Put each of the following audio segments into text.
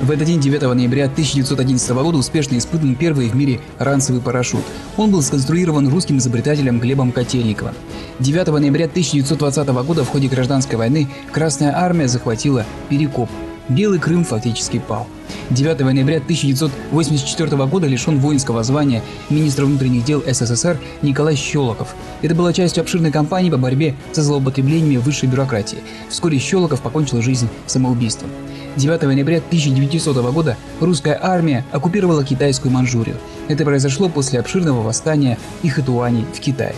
В этот день, 9 ноября 1911 года, успешно испытан первый в мире ранцевый парашют. Он был сконструирован русским изобретателем Глебом Котельниковым. 9 ноября 1920 года в ходе гражданской войны Красная армия захватила Перекоп. Белый Крым фактически пал. 9 ноября 1984 года лишен воинского звания министра внутренних дел СССР Николай Щелоков. Это была частью обширной кампании по борьбе со злоупотреблениями высшей бюрократии. Вскоре Щелоков покончил жизнь самоубийством. 9 ноября 1900 года русская армия оккупировала китайскую Манчжурию. Это произошло после обширного восстания Ихэтуаней в Китае.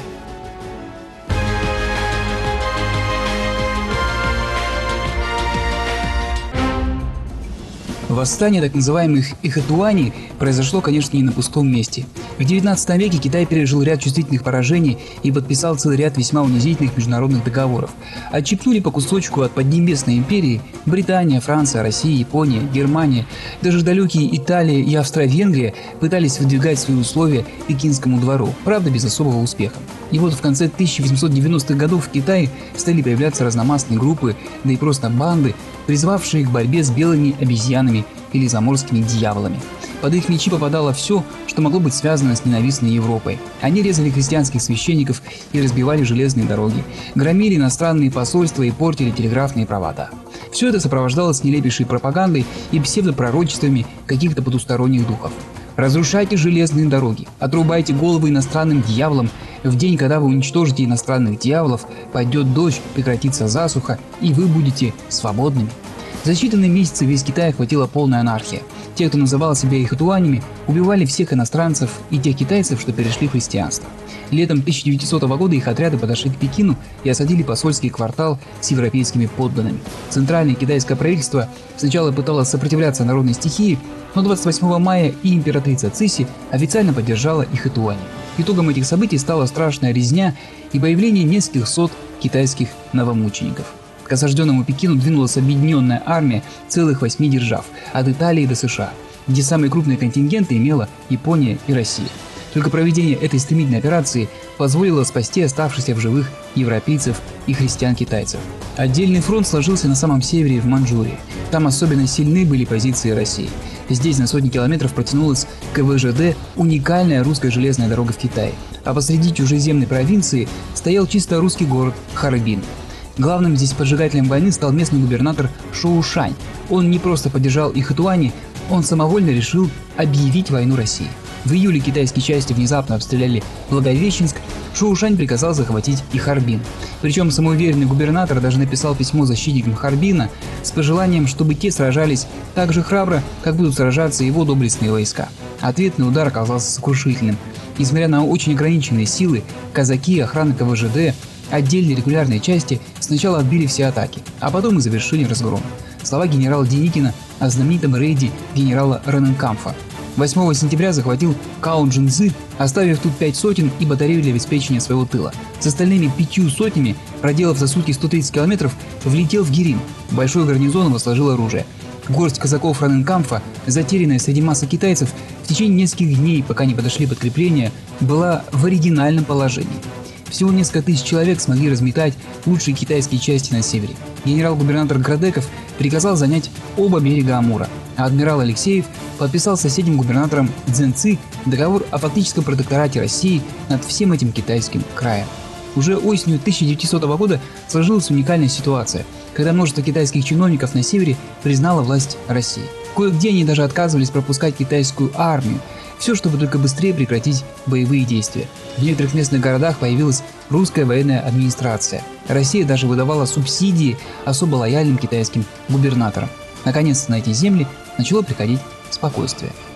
Восстание так называемых Ихэтуаней произошло, конечно, не на пустом месте. В 19 веке Китай пережил ряд чувствительных поражений и подписал целый ряд весьма унизительных международных договоров. Отщипнули по кусочку от Поднебесной империи Британия, Франция, Россия, Япония, Германия, даже далекие Италия и Австро-Венгрия пытались выдвигать свои условия Пекинскому двору, правда без особого успеха. И вот в конце 1890-х годов в Китае стали появляться разномастные группы, да и просто банды, призвавшие к борьбе с белыми обезьянами или заморскими дьяволами. Под их мечи попадало все, что могло быть связано с ненавистной Европой. Они резали христианских священников и разбивали железные дороги, громили иностранные посольства и портили телеграфные провода. Все это сопровождалось нелепейшей пропагандой и псевдопророчествами каких-то потусторонних духов. Разрушайте железные дороги, отрубайте головы иностранным дьяволам. В день, когда вы уничтожите иностранных дьяволов, пойдет дождь, прекратится засуха, и вы будете свободными. За считанные месяцы весь Китай охватила полная анархия. Те, кто называл себя ихэтуанями, убивали всех иностранцев и тех китайцев, что перешли в христианство. Летом 1900 года их отряды подошли к Пекину и осадили посольский квартал с европейскими подданными. Центральное китайское правительство сначала пыталось сопротивляться народной стихии, но 28 мая и императрица Цыси официально поддержала ихэтуаней. Итогом этих событий стала страшная резня и появление нескольких сот китайских новомучеников. К осажденному Пекину двинулась объединенная армия целых 8 держав, от Италии до США, где самые крупные контингенты имела Япония и Россия. Только проведение этой стремительной операции позволило спасти оставшихся в живых европейцев и христиан-китайцев. Отдельный фронт сложился на самом севере, в Манчжурии. Там особенно сильны были позиции России. Здесь на сотни километров протянулась КВЖД, уникальная русская железная дорога в Китае. А посреди чужеземной провинции стоял чисто русский город Харбин. Главным здесь поджигателем войны стал местный губернатор Шоу Шань. Он не просто поддержал ихэтуаней, он самовольно решил объявить войну России. В июле китайские части внезапно обстреляли Благовещенск, Шоу Шань приказал захватить и Харбин. Причем самоуверенный губернатор даже написал письмо защитникам Харбина с пожеланием, чтобы те сражались так же храбро, как будут сражаться его доблестные войска. Ответный удар оказался сокрушительным. Несмотря на очень ограниченные силы, казаки, охрана КВЖД, отдельные регулярные части сначала отбили все атаки, а потом и завершили разгром. Слова генерала Деникина о знаменитом рейде генерала Рененкампфа. 8 сентября захватил Као Джинцзы, оставив тут 5 сотен и батарею для обеспечения своего тыла. С остальными 5 сотнями, проделав за сутки 130 километров, влетел в Гирин. Большой гарнизон его сложил оружие. Горсть казаков Рененкампфа, затерянная среди массы китайцев, в течение нескольких дней, пока не подошли подкрепления, была в оригинальном положении. Всего несколько тысяч человек смогли разметать лучшие китайские части на севере. Генерал-губернатор Градеков приказал занять оба берега Амура, а адмирал Алексеев подписал с соседним губернатором Цзэнци договор о фактическом протекторате России над всем этим китайским краем. Уже осенью 1900 года сложилась уникальная ситуация, когда множество китайских чиновников на севере признало власть России. Кое-где они даже отказывались пропускать китайскую армию, все, чтобы только быстрее прекратить боевые действия. В некоторых местных городах появилась русская военная администрация. Россия даже выдавала субсидии особо лояльным китайским губернаторам. Наконец-то на эти земли начало приходить спокойствие.